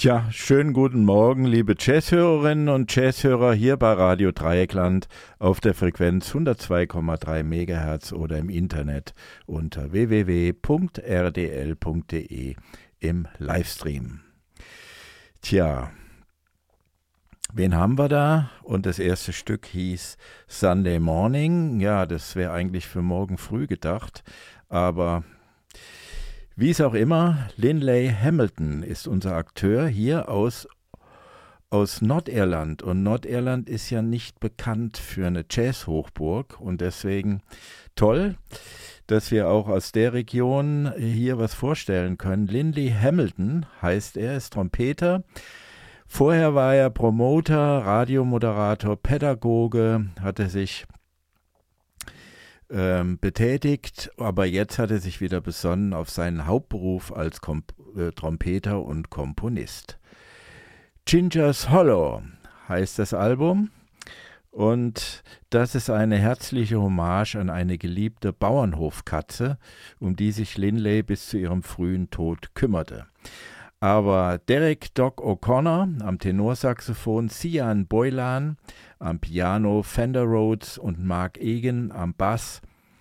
Tja, schönen guten Morgen, liebe Jazzhörerinnen und Jazzhörer hier bei Radio Dreieckland auf der Frequenz 102,3 MHz oder im Internet unter www.rdl.de im Livestream. Tja, wen haben wir da? Und das erste Stück hieß Sunday Morning. Ja, das wäre eigentlich für morgen früh gedacht, aber wie es auch immer, Lindley Hamilton ist unser Akteur hier aus Nordirland. Und Nordirland ist ja nicht bekannt für eine Jazz-Hochburg. Und deswegen toll, dass wir auch aus der Region hier was vorstellen können. Lindley Hamilton heißt er, ist Trompeter. Vorher war er Promoter, Radiomoderator, Pädagoge, hatte sich betätigt, aber jetzt hat er sich wieder besonnen auf seinen Hauptberuf als Trompeter und Komponist. Ginger's Hollow heißt das Album und das ist eine herzliche Hommage an eine geliebte Bauernhofkatze, um die sich Lindley bis zu ihrem frühen Tod kümmerte. Aber Derek Doc O'Connor am Tenorsaxophon, Cian Boylan am Piano, Fender Rhodes und Mark Egan am Bass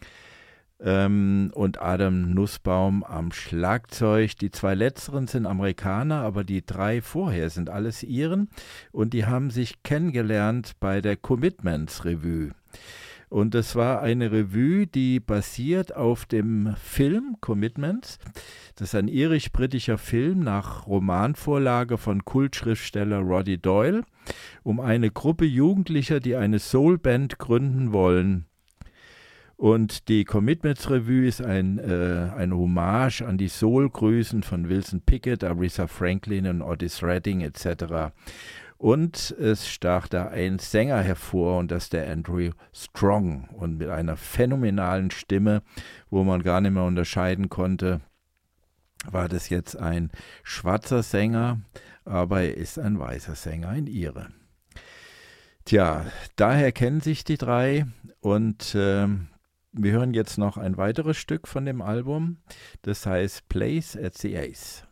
und Adam Nussbaum am Schlagzeug. Die zwei letzteren sind Amerikaner, aber die drei vorher sind alles Iren und die haben sich kennengelernt bei der Commitments Revue. Und es war eine Revue, die basiert auf dem Film Commitments. Das ist ein irisch-britischer Film nach Romanvorlage von Kultschriftsteller Roddy Doyle um eine Gruppe Jugendlicher, die eine Soulband gründen wollen. Und die Commitments Revue ist eine Hommage an die Soul-Größen von Wilson Pickett, Aretha Franklin und Otis Redding etc. Und es stach da ein Sänger hervor und das ist der Andrew Strong und mit einer phänomenalen Stimme, wo man gar nicht mehr unterscheiden konnte, war das jetzt ein schwarzer Sänger, aber er ist ein weißer Sänger, ein Ire. Tja, daher kennen sich die drei und wir hören jetzt noch ein weiteres Stück von dem Album, das heißt Place at the Ace.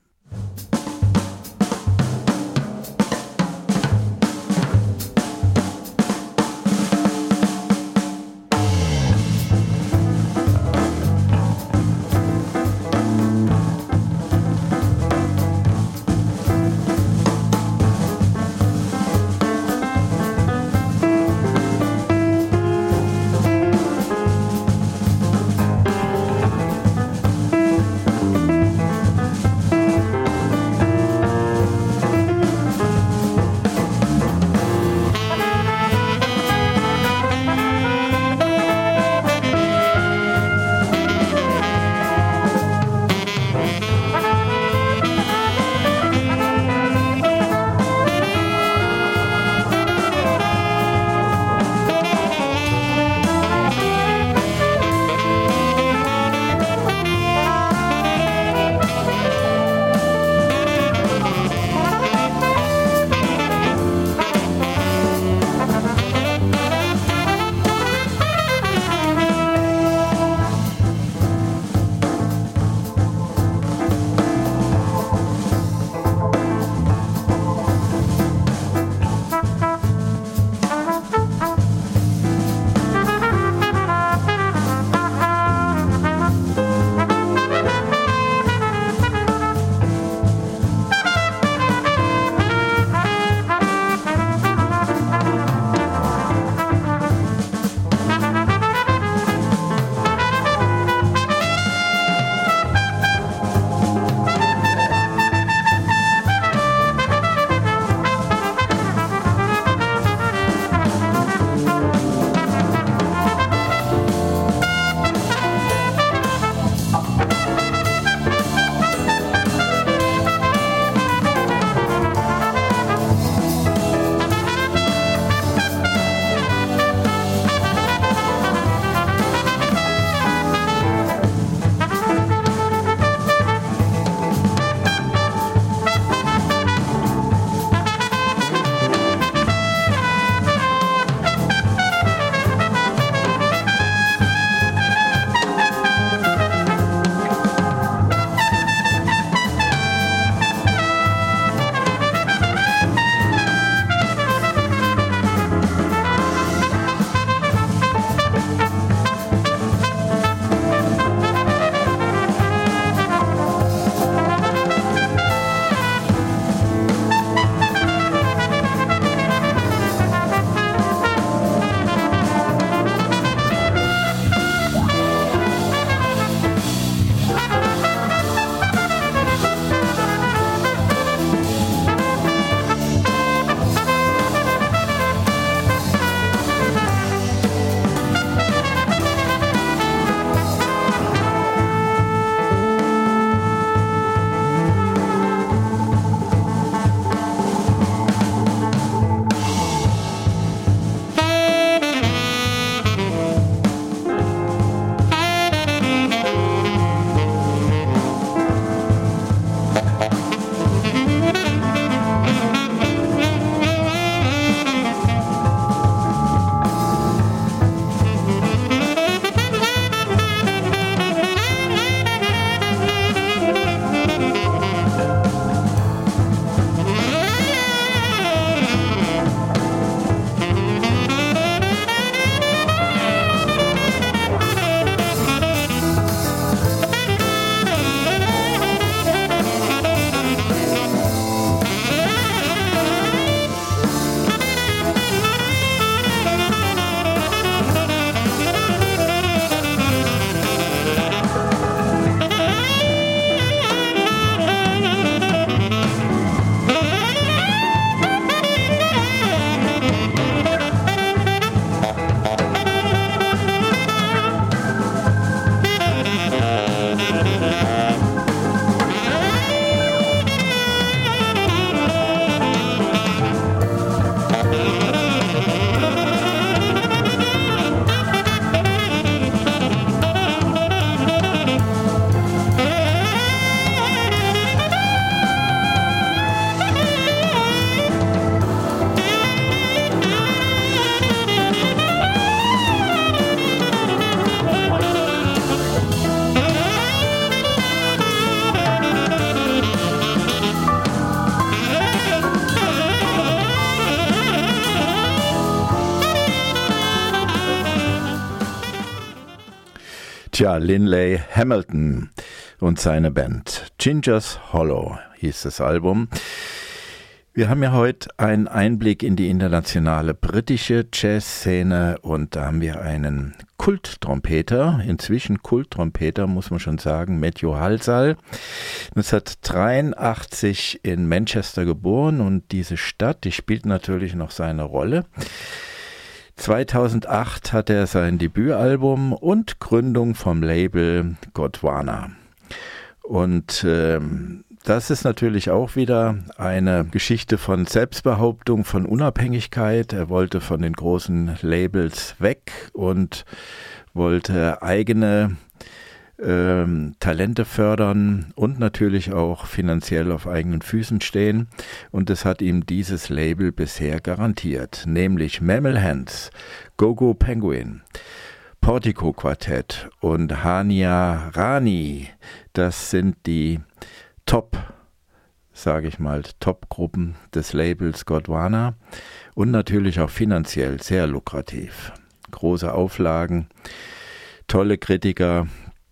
Ja, Lindley Hamilton und seine Band. Ginger's Hollow hieß das Album. Wir haben ja heute einen Einblick in die internationale britische Jazzszene und da haben wir einen Kulttrompeter, inzwischen Kulttrompeter, muss man schon sagen, Matthew Halsall. 1983 in Manchester geboren und diese Stadt, die spielt natürlich noch seine Rolle. 2008 hat er sein Debütalbum und Gründung vom Label Gondwana. Und das ist natürlich auch wieder eine Geschichte von Selbstbehauptung, von Unabhängigkeit. Er wollte von den großen Labels weg und wollte eigene Talente fördern und natürlich auch finanziell auf eigenen Füßen stehen. Und das hat ihm dieses Label bisher garantiert, nämlich Mammal Hands, Go-Go Penguin, Portico Quartett und Hania Rani. Das sind die Top-Gruppen des Labels Gondwana und natürlich auch finanziell sehr lukrativ. Große Auflagen, tolle Kritiker,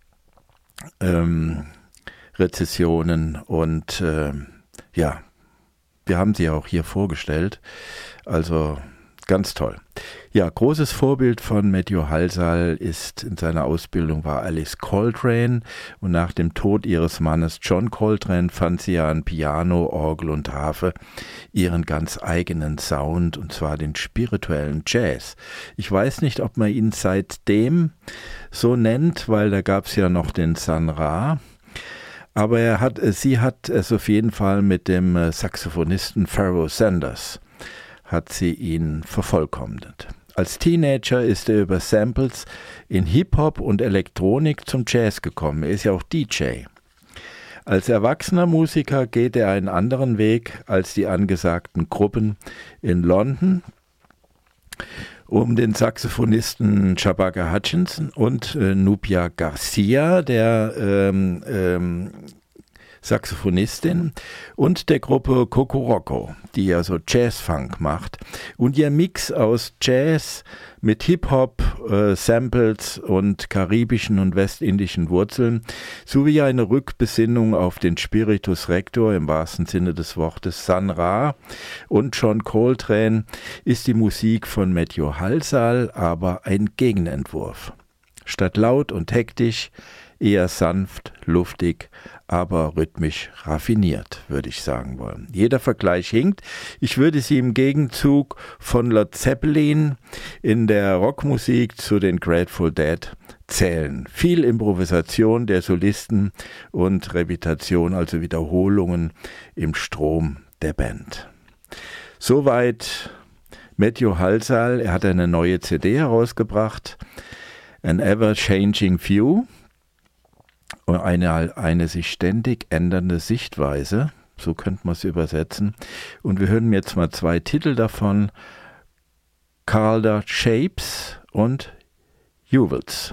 Rezessionen und wir haben sie auch hier vorgestellt, also ganz toll. Ja, großes Vorbild von Matthew Halsall ist in seiner Ausbildung war Alice Coltrane und nach dem Tod ihres Mannes John Coltrane fand sie ja an Piano, Orgel und Harfe ihren ganz eigenen Sound und zwar den spirituellen Jazz. Ich weiß nicht, ob man ihn seitdem so nennt, weil da gab es ja noch den Sun Ra. Aber sie hat es auf jeden Fall mit dem Saxophonisten Pharoah Sanders hat sie ihn vervollkommnet. Als Teenager ist er über Samples in Hip-Hop und Elektronik zum Jazz gekommen. Er ist ja auch DJ. Als erwachsener Musiker geht er einen anderen Weg als die angesagten Gruppen in London, um den Saxophonisten Shabaka Hutchinson und Nubia Garcia, der Saxophonistin, und der Gruppe Kokoroko, die ja so Jazz-Funk macht. Und ihr Mix aus Jazz mit Hip-Hop, Samples und karibischen und westindischen Wurzeln sowie eine Rückbesinnung auf den Spiritus Rector im wahrsten Sinne des Wortes Sun Ra und John Coltrane ist die Musik von Matthew Halsall aber ein Gegenentwurf. Statt laut und hektisch eher sanft, luftig, aber rhythmisch raffiniert, würde ich sagen wollen. Jeder Vergleich hinkt. Ich würde sie im Gegenzug von Led Zeppelin in der Rockmusik zu den Grateful Dead zählen. Viel Improvisation der Solisten und Repetation, also Wiederholungen im Strom der Band. Soweit Matthew Halsall. Er hat eine neue CD herausgebracht, An Ever-Changing View. Eine sich ständig ändernde Sichtweise, so könnte man es übersetzen. Und wir hören jetzt mal zwei Titel davon, Calder Shapes und Jewels.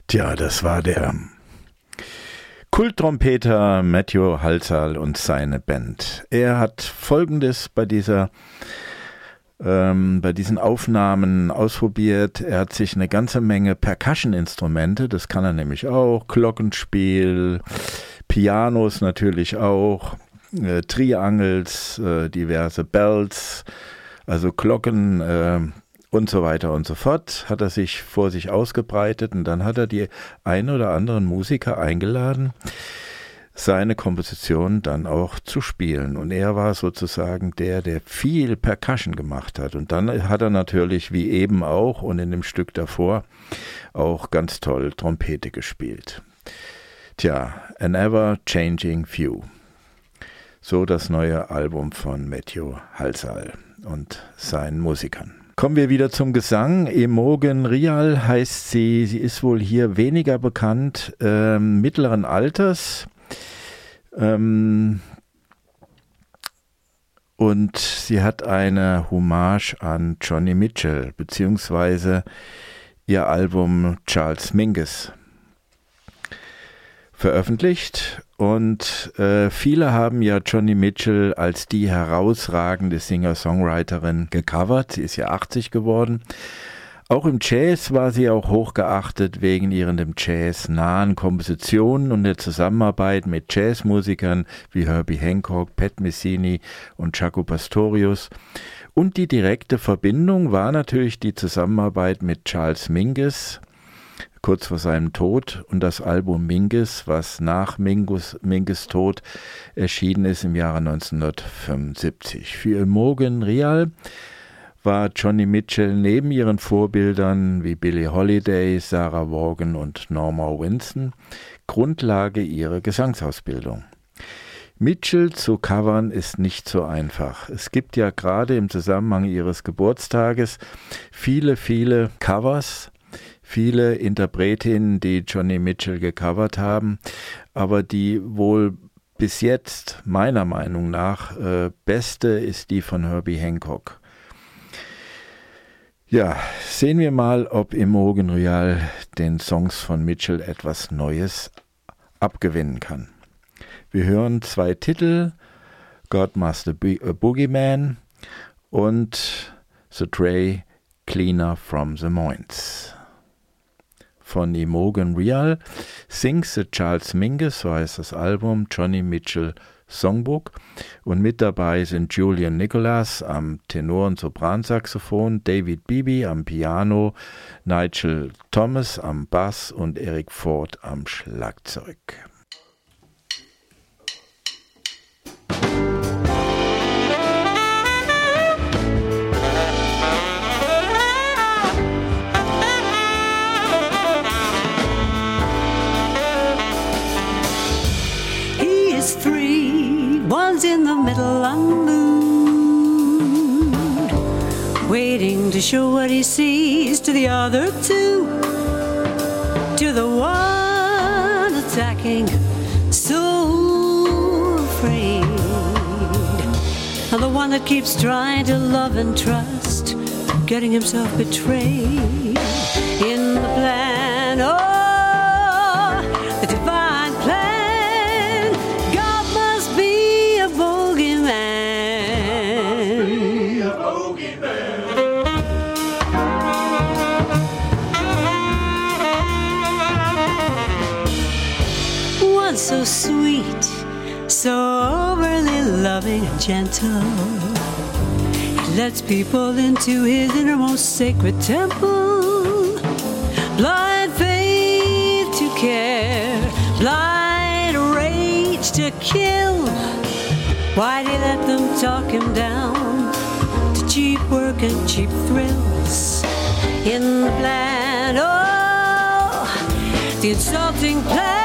Tja, das war der Kulttrompeter Matthew Halsall und seine Band. Er hat Folgendes bei diesen Aufnahmen ausprobiert. Er hat sich eine ganze Menge Percussion-Instrumente, das kann er nämlich auch, Glockenspiel, Pianos natürlich auch, Triangles, diverse Bells, also Glocken und so weiter und so fort, hat er sich vor sich ausgebreitet und dann hat er die ein oder anderen Musiker eingeladen, seine Komposition dann auch zu spielen. Und er war sozusagen der viel Percussion gemacht hat. Und dann hat er natürlich, wie eben auch und in dem Stück davor, auch ganz toll Trompete gespielt. Tja, An Ever-Changing View. So das neue Album von Matthew Halsall und seinen Musikern. Kommen wir wieder zum Gesang. Imogen Rial heißt sie. Sie ist wohl hier weniger bekannt, mittleren Alters. Und sie hat eine Hommage an Joni Mitchell, beziehungsweise ihr Album Charles Mingus veröffentlicht. Und viele haben ja Joni Mitchell als die herausragende Singer-Songwriterin gecovert. Sie ist ja 80 geworden. Auch im Jazz war sie auch hochgeachtet wegen ihren dem Jazz nahen Kompositionen und der Zusammenarbeit mit Jazzmusikern wie Herbie Hancock, Pat Messini und Jaco Pastorius. Und die direkte Verbindung war natürlich die Zusammenarbeit mit Charles Mingus, kurz vor seinem Tod, und das Album Mingus, was nach Mingus Tod erschienen ist im Jahre 1975. Für Imogen Rial war Joni Mitchell neben ihren Vorbildern wie Billie Holiday, Sarah Vaughan und Norma Winston Grundlage ihrer Gesangsausbildung. Mitchell zu covern ist nicht so einfach. Es gibt ja gerade im Zusammenhang ihres Geburtstages viele Covers, viele Interpretinnen, die Joni Mitchell gecovert haben, aber die wohl bis jetzt meiner Meinung nach beste ist die von Herbie Hancock. Ja, sehen wir mal, ob Imogen Rial den Songs von Mitchell etwas Neues abgewinnen kann. Wir hören 2 Titel, God Must a Boogeyman und The Tray Cleaner from the Moines. Von Imogen Rial, Sings the Charles Mingus, so heißt das Album, Joni Mitchell Songbook, und mit dabei sind Julian Nicholas am Tenor- und Sopransaxophon, David Beebe am Piano, Nigel Thomas am Bass und Eric Ford am Schlagzeug. One's in the middle unmoved, waiting to show what he sees to the other 2, to the one attacking, so afraid, and the one that keeps trying to love and trust, getting himself betrayed in the plan. Oh, the divine plan. So sweet, so overly loving and gentle, he lets people into his innermost sacred temple. Blind faith to care, blind rage to kill. Why'd he let them talk him down to cheap work and cheap thrills? In the plan, oh, the insulting plan.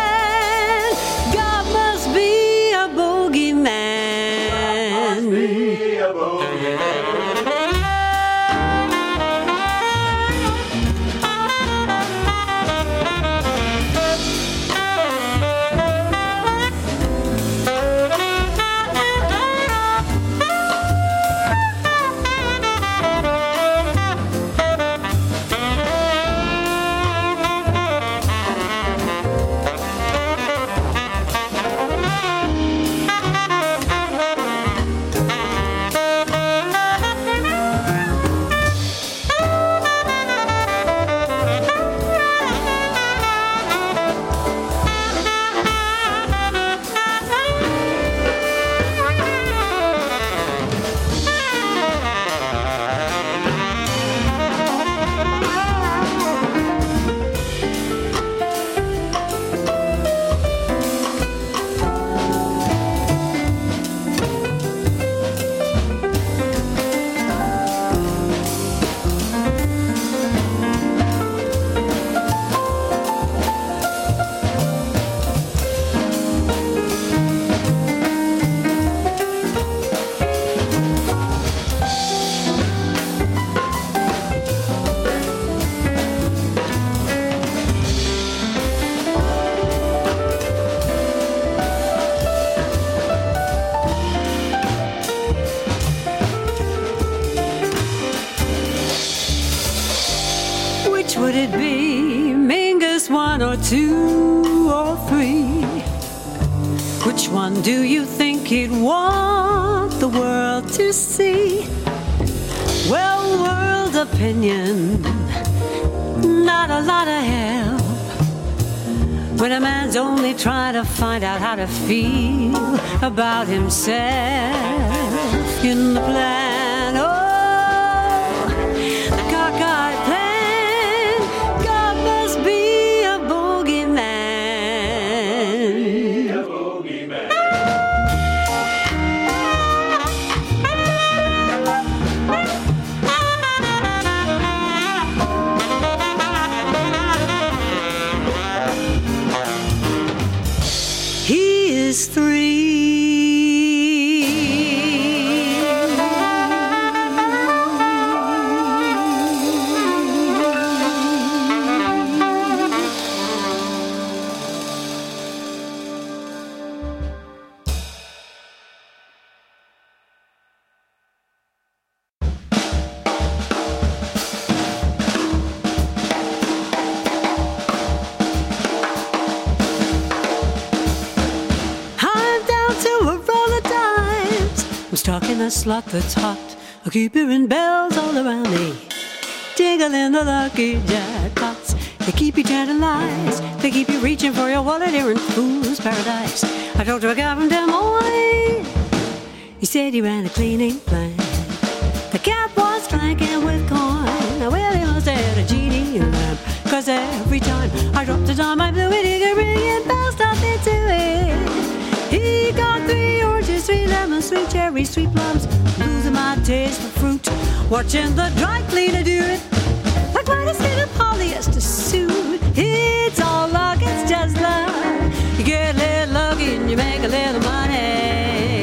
2 or 3? Which one do you think he'd want the world to see? Well, world opinion, not a lot of help when a man's only trying to find out how to feel about himself in the plan. Oh, the cockeyed plan, God must be a bogeyman. He is 3. Stuck in a slot that's hot. I keep hearing bells all around me, jingling the lucky jackpots. They keep you telling lies. They keep you reaching for your wallet here in fool's paradise. I talked to a guy from Des Moines. He said he ran a cleaning plant. The cap was flanking with coin. Well, he must have had a genie lamp, 'cause every time I dropped a dime, I blew it. He could ring and bells stopped into it. He got 3 oranges, 3 lemons, 3 cherries, 3 plums. Losing my taste for fruit, watching the dry cleaner do it. Like when it's in a polyester suit. It's all luck, it's just luck. You get a little lucky and you make a little money.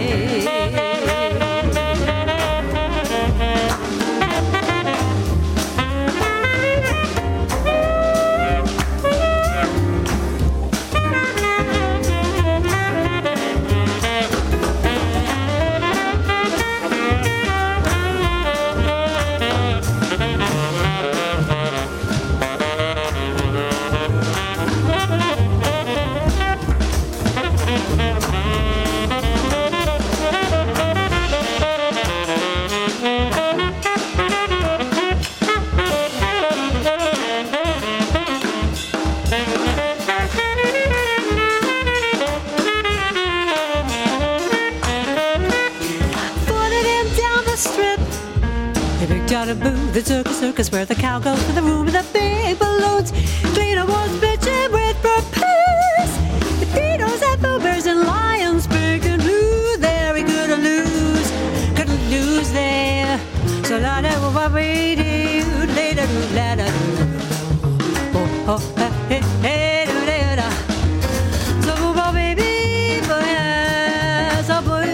The circus where the cow goes to the room with the big balloons. Cleaner was bitching with purpose. The Beatles had bears and lions big and blue. There he couldn't lose there. So la da what we do later la da oh hey hey da. So baby boy so baby.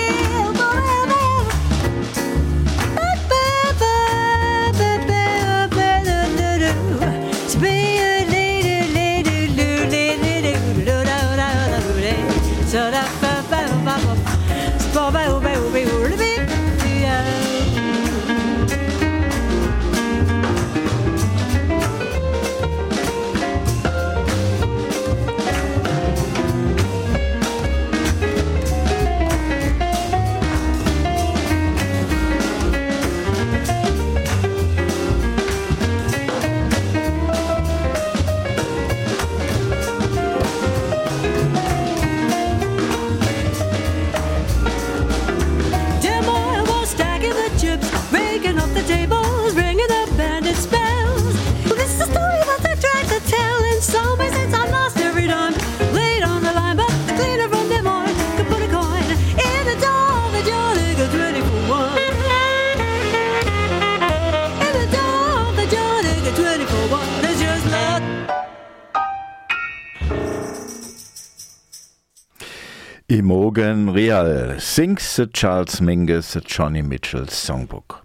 Imogen Real sings the Charles Mingus, the Johnny Mitchell Songbook.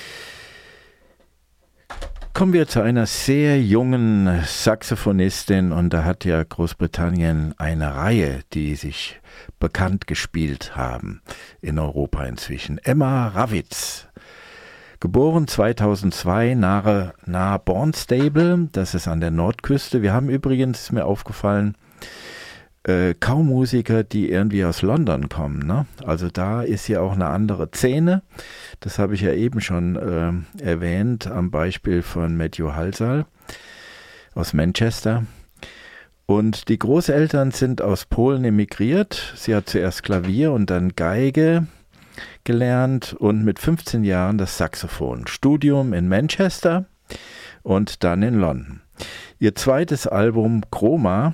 Kommen wir zu einer sehr jungen Saxophonistin, und da hat ja Großbritannien eine Reihe, die sich bekannt gespielt haben in Europa inzwischen. Emma Ravitz. Geboren 2002 nahe Barnstable, das ist an der Nordküste. Wir haben übrigens, ist mir aufgefallen, kaum Musiker, die irgendwie aus London kommen. Ne? Also da ist ja auch eine andere Szene. Das habe ich ja eben schon erwähnt am Beispiel von Matthew Halsall aus Manchester. Und die Großeltern sind aus Polen emigriert. Sie hat zuerst Klavier und dann Geige gelernt und mit 15 Jahren das Saxophon. Studium in Manchester und dann in London. Ihr zweites Album Chroma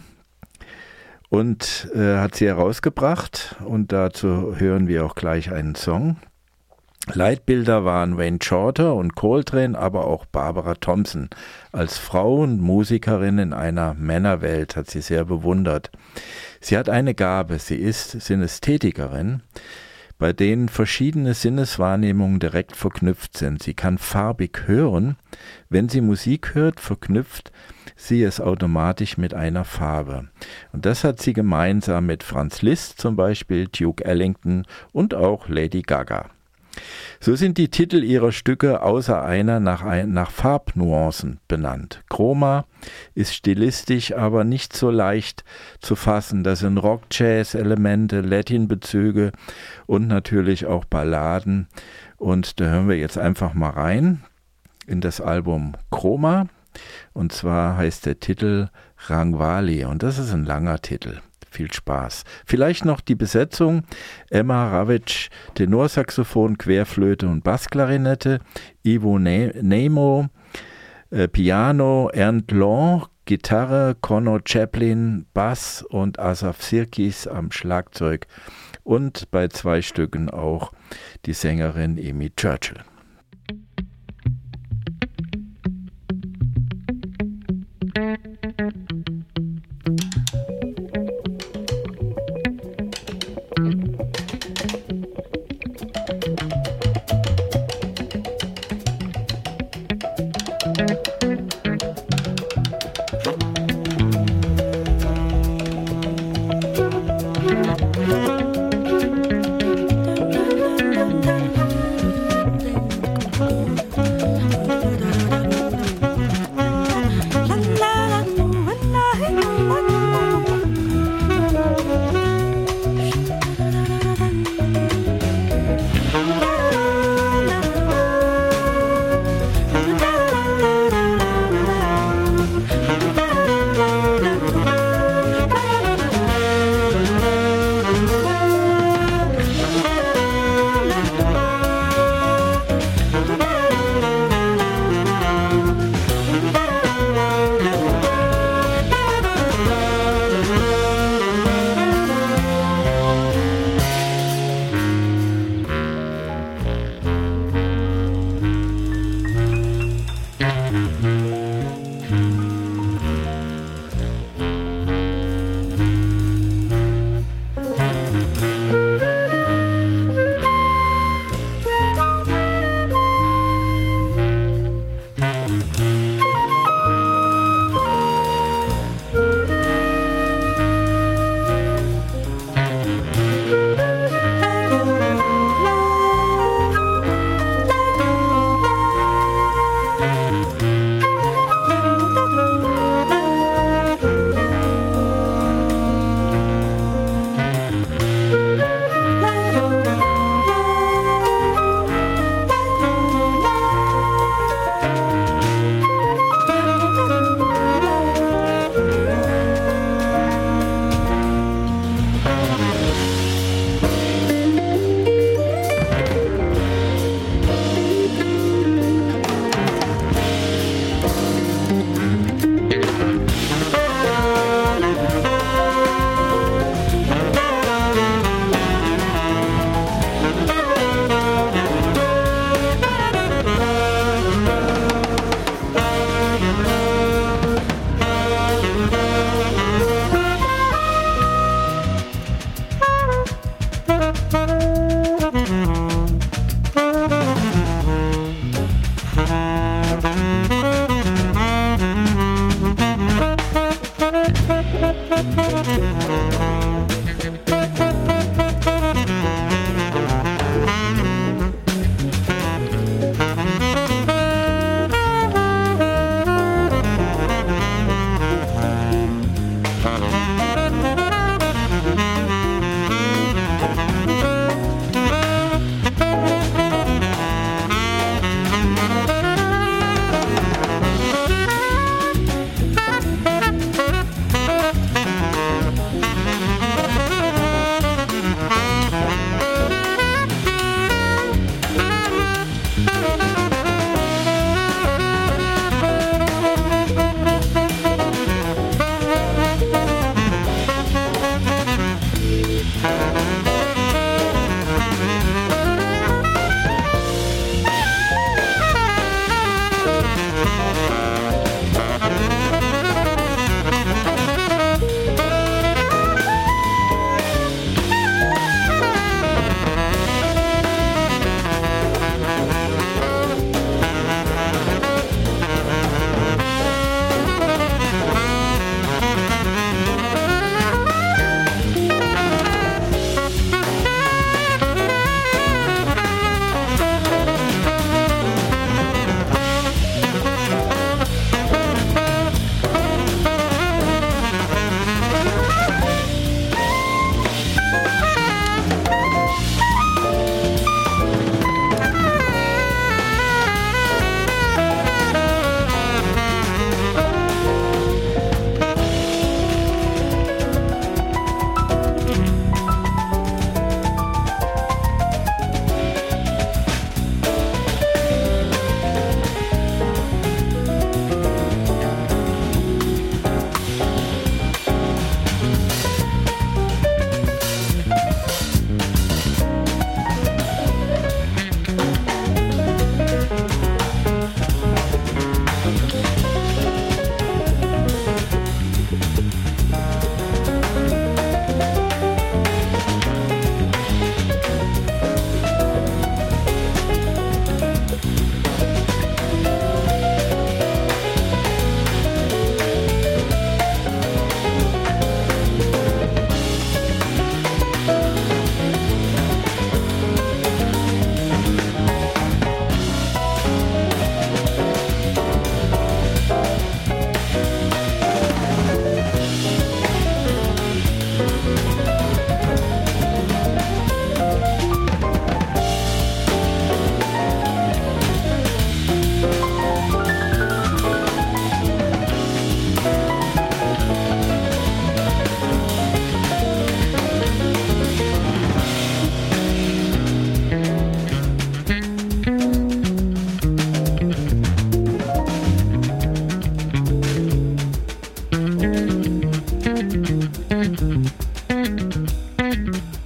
hat sie herausgebracht und dazu hören wir auch gleich einen Song. Leitbilder waren Wayne Shorter und Coltrane, aber auch Barbara Thompson. Als Frau und Musikerin in einer Männerwelt hat sie sehr bewundert. Sie hat eine Gabe, sie ist Synästhetikerin, bei denen verschiedene Sinneswahrnehmungen direkt verknüpft sind. Sie kann farbig hören. Wenn sie Musik hört, verknüpft sie es automatisch mit einer Farbe. Und das hat sie gemeinsam mit Franz Liszt zum Beispiel, Duke Ellington und auch Lady Gaga. So sind die Titel ihrer Stücke außer einer nach Farbnuancen benannt. Chroma ist stilistisch aber nicht so leicht zu fassen. Das sind Rock-Jazz-Elemente, Latin-Bezüge und natürlich auch Balladen. Und da hören wir jetzt einfach mal rein in das Album Chroma. Und zwar heißt der Titel Rangvali und das ist ein langer Titel. Viel Spaß. Vielleicht noch die Besetzung: Emma Ravitch, Tenorsaxophon, Querflöte und Bassklarinette, Ivo Nemo, Piano, Ernst Long, Gitarre, Conor Chaplin, Bass und Asaf Sirkis am Schlagzeug und bei 2 Stücken auch die Sängerin Amy Churchill.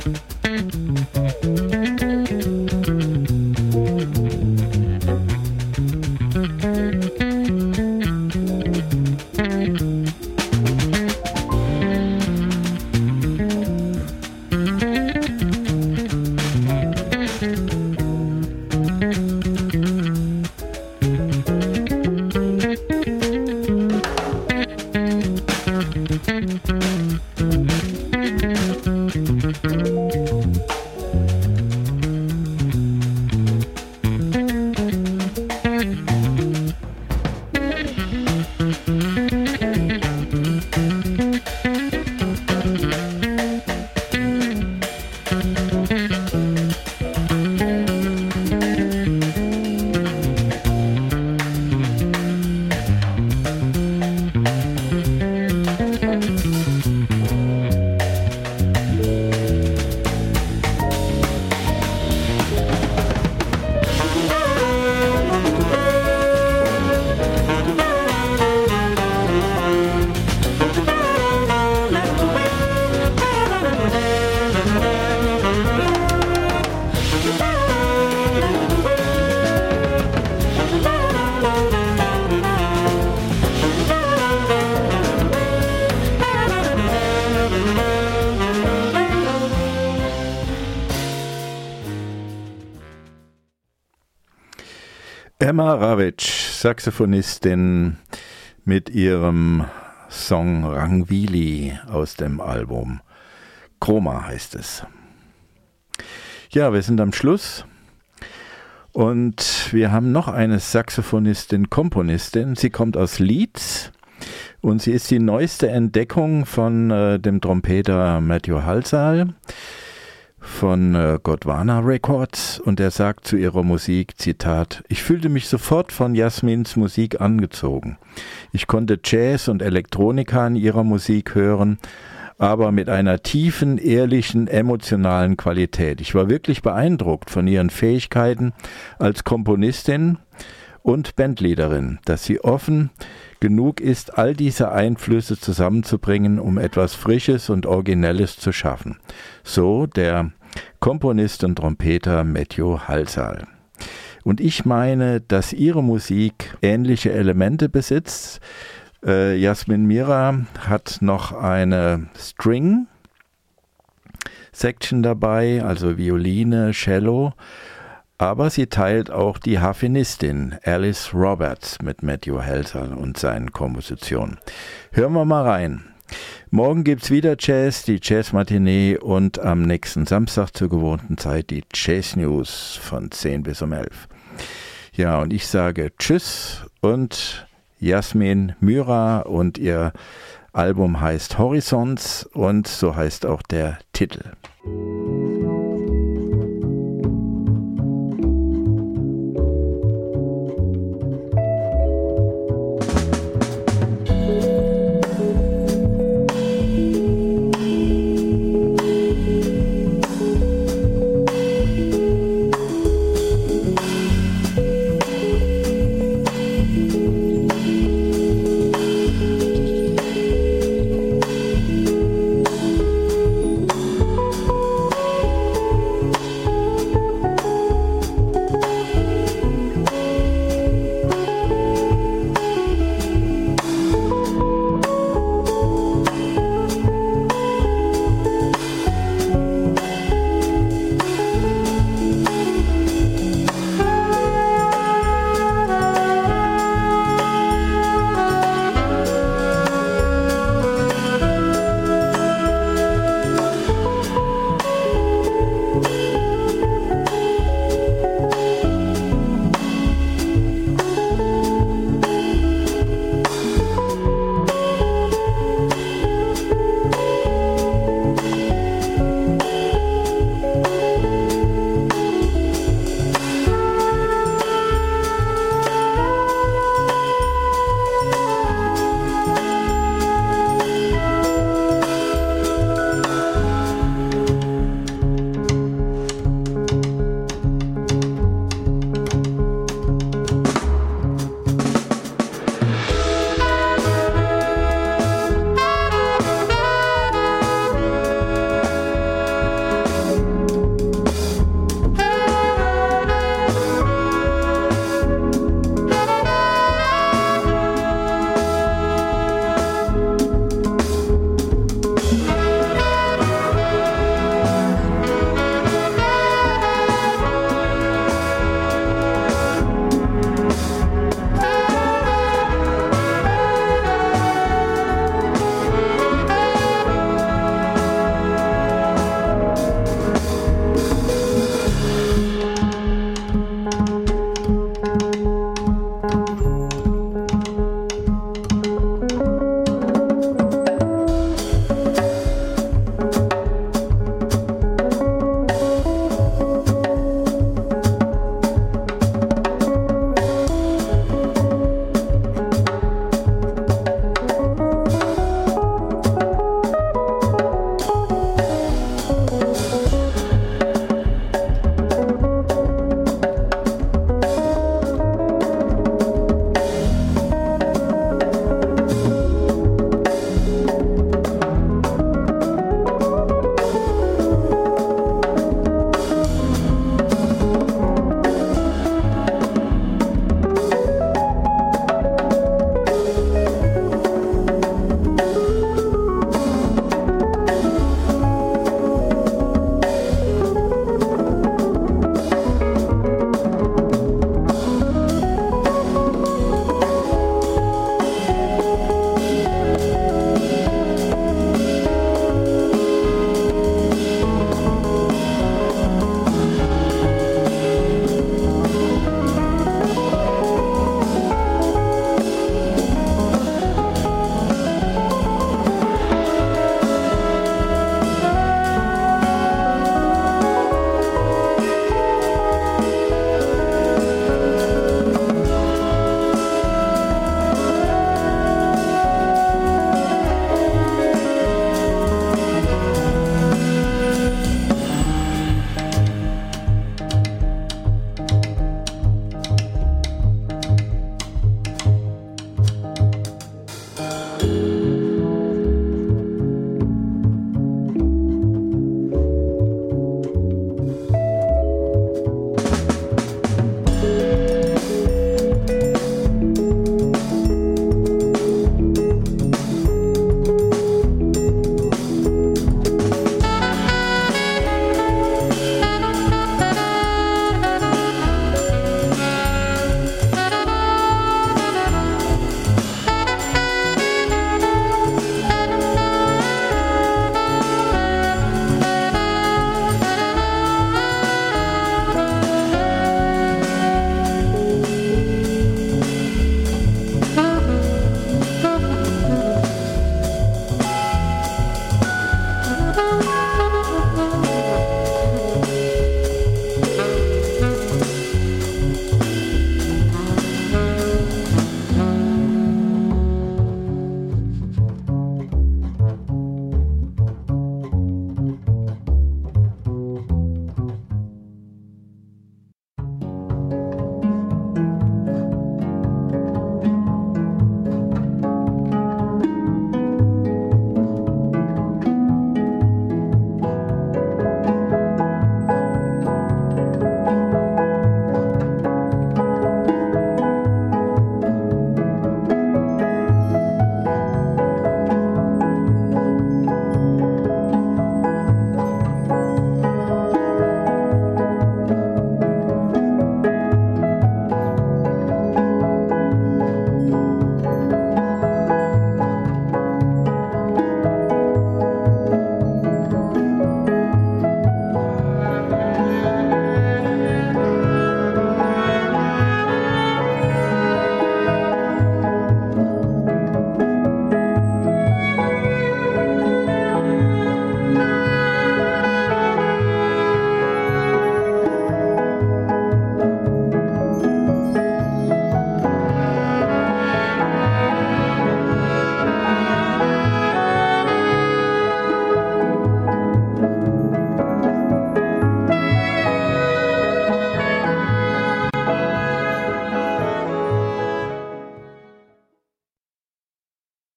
Emma Ravitch, Saxophonistin, mit ihrem Song Rangvili aus dem Album Chroma heißt es. Ja, wir sind am Schluss und wir haben noch eine Saxophonistin, Komponistin. Sie kommt aus Leeds und sie ist die neueste Entdeckung von dem Trompeter Matthew Halsall von Gondwana Records, und er sagt zu ihrer Musik, Zitat: Ich fühlte mich sofort von Jasmins Musik angezogen. Ich konnte Jazz und Elektronika in ihrer Musik hören, aber mit einer tiefen, ehrlichen, emotionalen Qualität. Ich war wirklich beeindruckt von ihren Fähigkeiten als Komponistin und Bandleaderin, dass sie offen genug ist, all diese Einflüsse zusammenzubringen, um etwas Frisches und Originelles zu schaffen. So der Komponist und Trompeter Matthew Halsall. Und ich meine, dass ihre Musik ähnliche Elemente besitzt. Jasmin Mira hat noch eine String-Section dabei, also Violine, Cello, aber sie teilt auch die Harfenistin Alice Roberts mit Matthew Halsall und seinen Kompositionen. Hören wir mal rein. Morgen gibt's wieder Jazz, die Jazz-Matinee, und am nächsten Samstag zur gewohnten Zeit die Jazz-News von 10 bis um 11. Ja, und ich sage Tschüss und Jasmin Myra, und ihr Album heißt Horizons und so heißt auch der Titel.